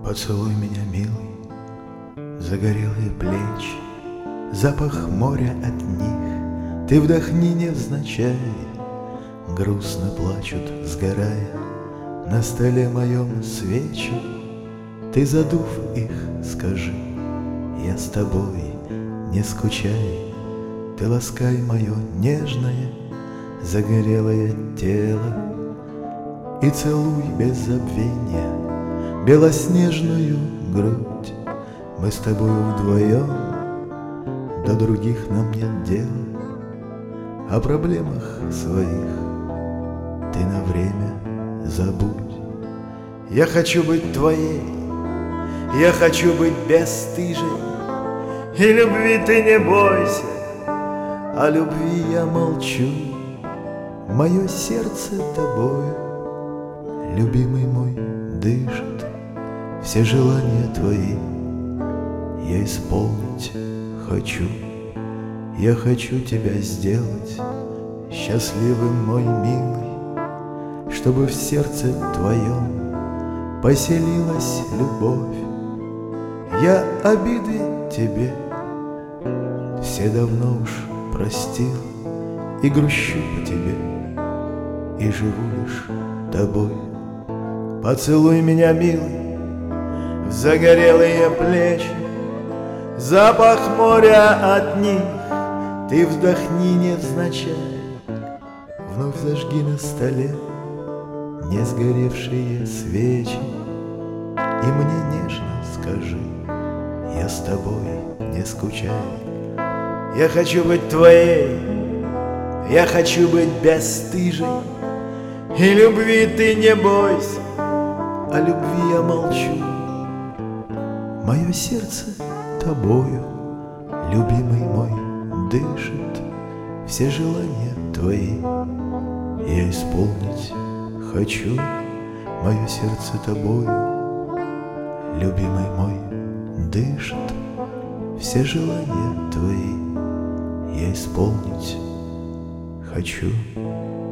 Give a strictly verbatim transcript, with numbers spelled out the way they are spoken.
Поцелуй меня, милый, загорелые плечи, запах моря от них ты вдохни невзначай. Грустно плачут, сгорая, на столе моем свечи. Ты, задув их, скажи: я с тобой, не скучай. Ты ласкай мое нежное, загорелое тело и целуй без забвения белоснежную грудь. Мы с тобою вдвоем, до других нам нет дела. О проблемах своих ты на время забудь. Я хочу быть твоей, я хочу быть бесстыжей, и любви ты не бойся. О любви я молчу, мое сердце тобою, любимый мой, дышит. Все желания твои я исполнить хочу. Я хочу тебя сделать счастливым, мой милый, чтобы в сердце твоем поселилась любовь. Я обиды тебе все давно уж простил, и грущу по тебе, и живу лишь тобой. Поцелуй меня, милый, в загорелые плечи, запах моря от них ты вдохни невзначай. Вновь зажги на столе не сгоревшие свечи, и мне нежно скажи: я с тобой, не скучай. Я хочу быть твоей, я хочу быть бесстыжей, и любви ты не бойся. О любви я молчу, мое сердце тобою, любимый мой, дышит. Все желания твои я исполнить хочу. Мое сердце тобою, любимый мой, дышит. Все желания твои я исполнить хочу.